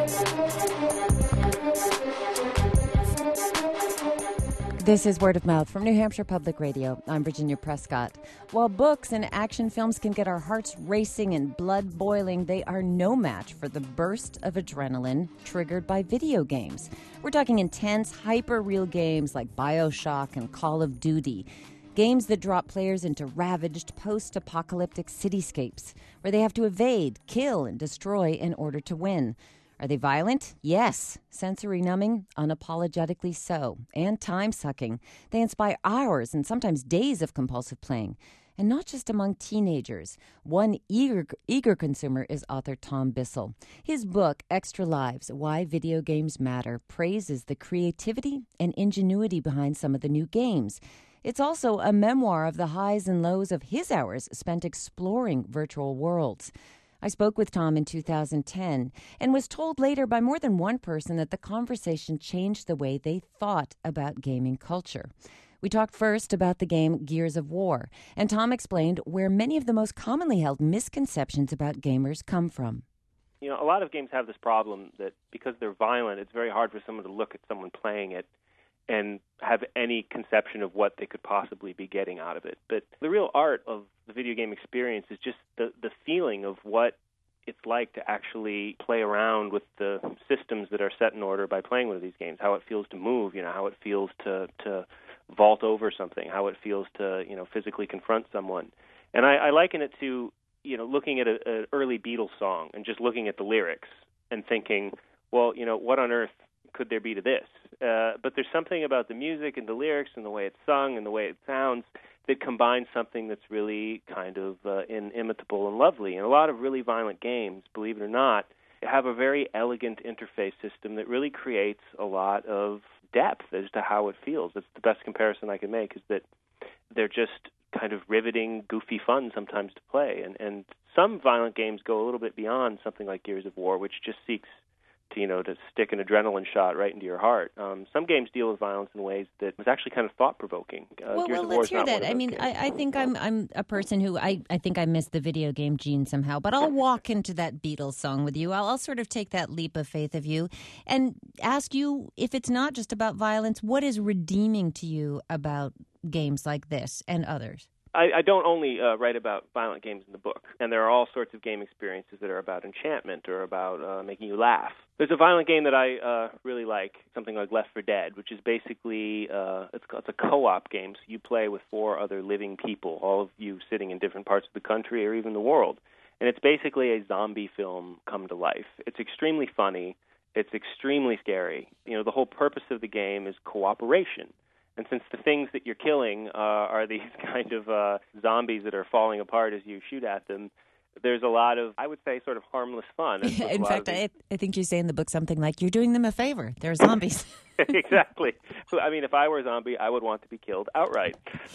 This is Word of Mouth from New Hampshire Public Radio. I'm Virginia Prescott. While books and action films can get our hearts racing and blood boiling, they are no match for the burst of adrenaline triggered by video games. We're talking intense, hyper-real games like BioShock and Call of Duty. Games that drop players into ravaged post-apocalyptic cityscapes where they have to evade, kill, and destroy in order to win. Are they violent? Yes. Sensory numbing? Unapologetically so. And time-sucking. They inspire hours and sometimes days of compulsive playing. And not just among teenagers. One eager consumer is author Tom Bissell. His book, Extra Lives, Why Video Games Matter, praises the creativity and ingenuity behind some of the new games. It's also a memoir of the highs and lows of his hours spent exploring virtual worlds. I spoke with Tom in 2010 and was told later by more than one person that the conversation changed the way they thought about gaming culture. We talked first about the game Gears of War, and Tom explained where many of the most commonly held misconceptions about gamers come from. You know, a lot of games have this problem that because they're violent, it's very hard for someone to look at someone playing it and have any conception of what they could possibly be getting out of it. But the real art of the video game experience is just the feeling of what it's like to actually play around with the systems that are set in order by playing one of these games, how it feels to move, how it feels to vault over something, how it feels to, physically confront someone. And I liken it to, looking at an early Beatles song and just looking at the lyrics and thinking, well, what on earth could there be to this? But there's something about the music and the lyrics and the way it's sung and the way it sounds that combines something that's really kind of inimitable and lovely. And a lot of really violent games, believe it or not, have a very elegant interface system that really creates a lot of depth as to how it feels. It's the best comparison I can make, is that they're just kind of riveting, goofy fun sometimes to play. And some violent games go a little bit beyond something like Gears of War, which just seeks to stick an adrenaline shot right into your heart. Some games deal with violence in ways that was actually kind of thought-provoking. Well, let's hear that. I mean, I think I'm a person who, I think I missed the video game gene somehow, but I'll walk into that Beatles song with you. I'll sort of take that leap of faith of you and ask you, if it's not just about violence, what is redeeming to you about games like this and others? I don't only write about violent games in the book, and there are all sorts of game experiences that are about enchantment or about making you laugh. There's a violent game that I really like, something like Left 4 Dead, which is basically it's a co-op game, so you play with 4 other living people, all of you sitting in different parts of the country or even the world. And it's basically a zombie film come to life. It's extremely funny. It's extremely scary. The whole purpose of the game is cooperation. And since the things that you're killing are these kind of zombies that are falling apart as you shoot at them, there's a lot of, I would say, sort of harmless fun. In fact, I think you say in the book something like, you're doing them a favor. They're zombies. Exactly. I mean, if I were a zombie, I would want to be killed outright.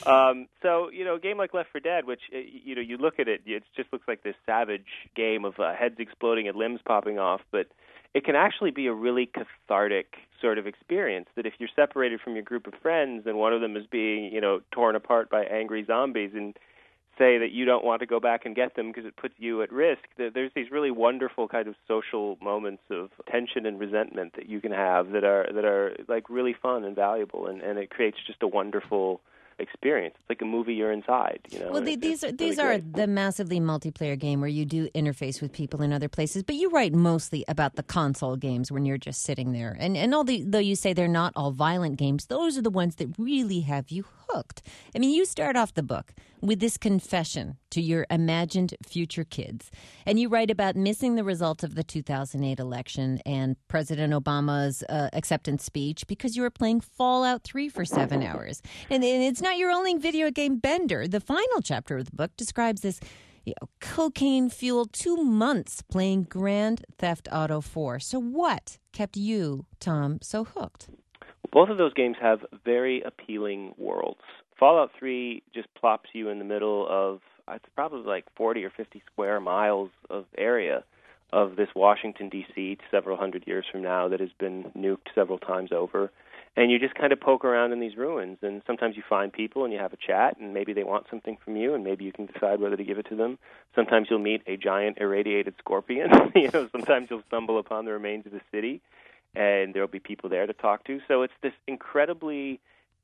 So, a game like Left 4 Dead, which, you look at it, it just looks like this savage game of heads exploding and limbs popping off, but it can actually be a really cathartic sort of experience that if you're separated from your group of friends and one of them is being, torn apart by angry zombies and say that you don't want to go back and get them because it puts you at risk, there's these really wonderful kind of social moments of tension and resentment that you can have that are like really fun and valuable, and it creates just a wonderful experience. It's like a movie you're inside. Well, these are the massively multiplayer game where you do interface with people in other places, but you write mostly about the console games when you're just sitting there. And though you say they're not all violent games, those are the ones that really have you hooked. I mean, you start off the book with this confession to your imagined future kids. And you write about missing the results of the 2008 election and President Obama's acceptance speech because you were playing Fallout 3 for 7 hours. And it's not your only video game bender. The final chapter of the book describes this cocaine-fueled 2 months playing Grand Theft Auto 4. So what kept you, Tom, so hooked? Both of those games have very appealing worlds. Fallout 3 just plops you in the middle of, it's probably like 40 or 50 square miles of area of this Washington, D.C., several hundred years from now, that has been nuked several times over. And you just kind of poke around in these ruins, and sometimes you find people and you have a chat, and maybe they want something from you, and maybe you can decide whether to give it to them. Sometimes you'll meet a giant irradiated scorpion. Sometimes you'll stumble upon the remains of a city, and there'll be people there to talk to. So it's this incredibly,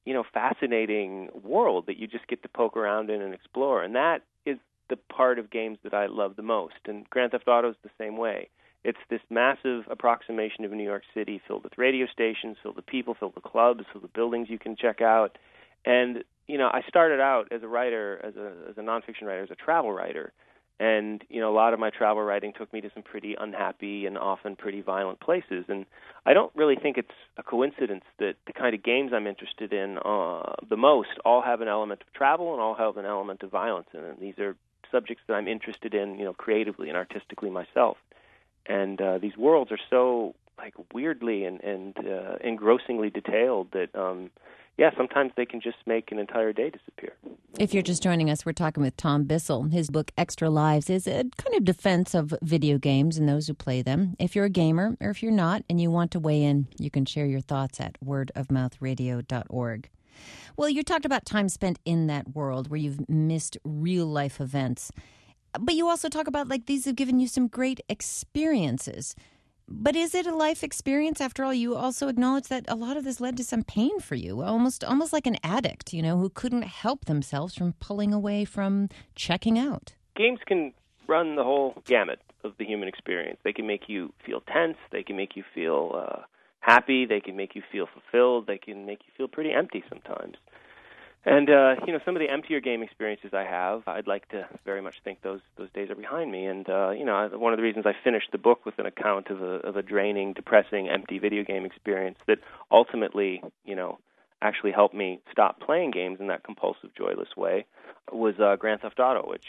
fascinating world that you just get to poke around in and explore, and that is the part of games that I love the most. And Grand Theft Auto is the same way. It's this massive approximation of New York City filled with radio stations, filled with people, filled with clubs, filled with buildings you can check out. And, I started out as a writer, as a nonfiction writer, as a travel writer. And, a lot of my travel writing took me to some pretty unhappy and often pretty violent places. And I don't really think it's a coincidence that the kind of games I'm interested in the most all have an element of travel and all have an element of violence in them. These are subjects that I'm interested in, creatively and artistically myself. And these worlds are so weirdly and engrossingly detailed that, sometimes they can just make an entire day disappear. If you're just joining us, we're talking with Tom Bissell. His book, Extra Lives, is a kind of defense of video games and those who play them. If you're a gamer or if you're not and you want to weigh in, you can share your thoughts at wordofmouthradio.org. Well, you talked about time spent in that world where you've missed real-life events. But you also talk about, these have given you some great experiences. But is it a life experience? After all, you also acknowledge that a lot of this led to some pain for you, almost like an addict, who couldn't help themselves from pulling away from checking out. Games can run the whole gamut of the human experience. They can make you feel tense. They can make you feel happy. They can make you feel fulfilled. They can make you feel pretty empty sometimes. And, some of the emptier game experiences I have, I'd like to very much think those days are behind me. And, one of the reasons I finished the book with an account of a draining, depressing, empty video game experience that ultimately, actually helped me stop playing games in that compulsive, joyless way was Grand Theft Auto, which,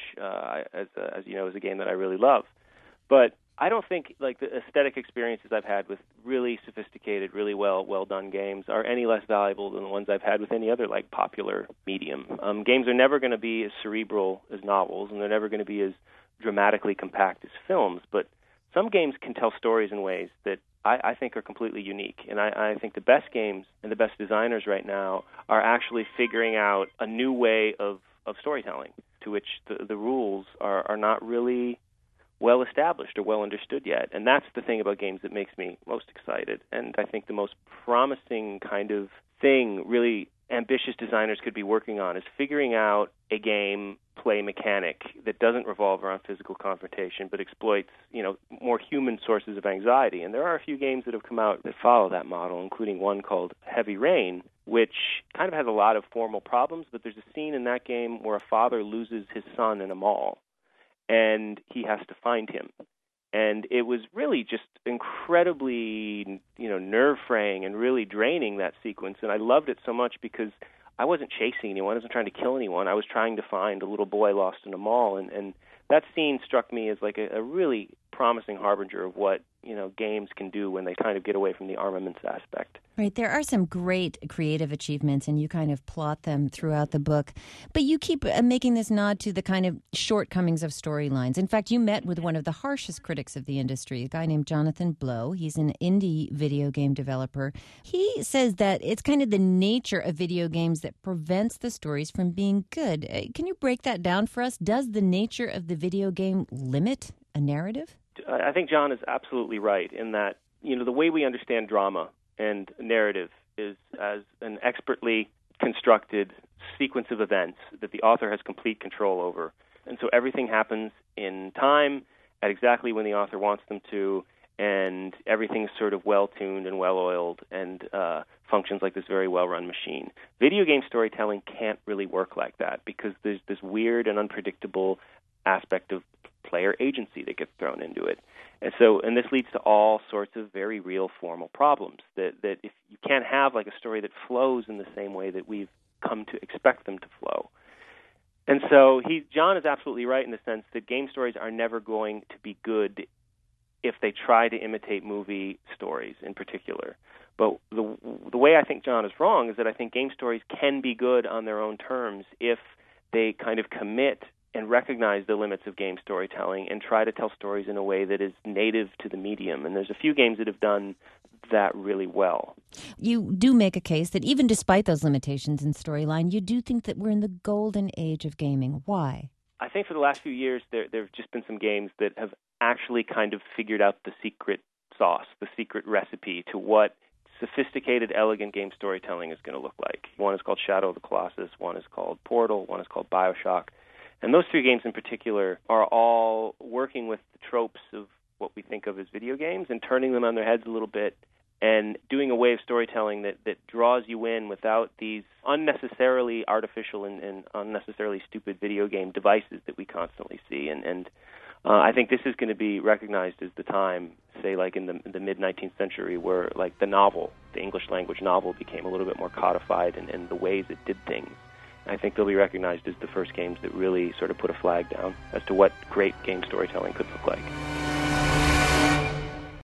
as you know, is a game that I really love. But I don't think the aesthetic experiences I've had with really sophisticated, really well done games are any less valuable than the ones I've had with any other popular medium. Games are never going to be as cerebral as novels, and they're never going to be as dramatically compact as films. But some games can tell stories in ways that I think are completely unique. And I think the best games and the best designers right now are actually figuring out a new way of storytelling, to which the rules are not really well established or well understood yet. And that's the thing about games that makes me most excited. And I think the most promising kind of thing really ambitious designers could be working on is figuring out a game play mechanic that doesn't revolve around physical confrontation but exploits, more human sources of anxiety. And there are a few games that have come out that follow that model, including one called Heavy Rain, which kind of has a lot of formal problems, but there's a scene in that game where a father loses his son in a mall, and he has to find him. And it was really just incredibly, nerve-fraying and really draining, that sequence. And I loved it so much because I wasn't chasing anyone. I wasn't trying to kill anyone. I was trying to find a little boy lost in a mall. And that scene struck me as a really promising harbinger of what, games can do when they kind of get away from the armaments aspect. Right. There are some great creative achievements, and you kind of plot them throughout the book. But you keep making this nod to the kind of shortcomings of storylines. In fact, you met with one of the harshest critics of the industry, a guy named Jonathan Blow. He's an indie video game developer. He says that it's kind of the nature of video games that prevents the stories from being good. Can you break that down for us? Does the nature of the video game limit a narrative? I think John is absolutely right in that, the way we understand drama and narrative is as an expertly constructed sequence of events that the author has complete control over. And so everything happens in time, at exactly when the author wants them to, and everything's sort of well-tuned and well-oiled and functions like this very well-run machine. Video game storytelling can't really work like that because there's this weird and unpredictable aspect of player agency that gets thrown into it. And this leads to all sorts of very real formal problems that if you can't have a story that flows in the same way that we've come to expect them to flow. And so John is absolutely right in the sense that game stories are never going to be good if they try to imitate movie stories in particular. But the way I think John is wrong is that I think game stories can be good on their own terms if they kind of commit and recognize the limits of game storytelling and try to tell stories in a way that is native to the medium. And there's a few games that have done that really well. You do make a case that even despite those limitations in storyline, you do think that we're in the golden age of gaming. Why? I think for the last few years, there have just been some games that have actually kind of figured out the secret sauce, the secret recipe to what sophisticated, elegant game storytelling is going to look like. One is called Shadow of the Colossus, one is called Portal, one is called BioShock. And those three games in particular are all working with the tropes of what we think of as video games and turning them on their heads a little bit and doing a way of storytelling that draws you in without these unnecessarily artificial and unnecessarily stupid video game devices that we constantly see. And I think this is going to be recognized as the time, say, like in the mid-19th century, where like the novel, the English language novel, became a little bit more codified in the ways it did things. I think they'll be recognized as the first games that really sort of put a flag down as to what great game storytelling could look like.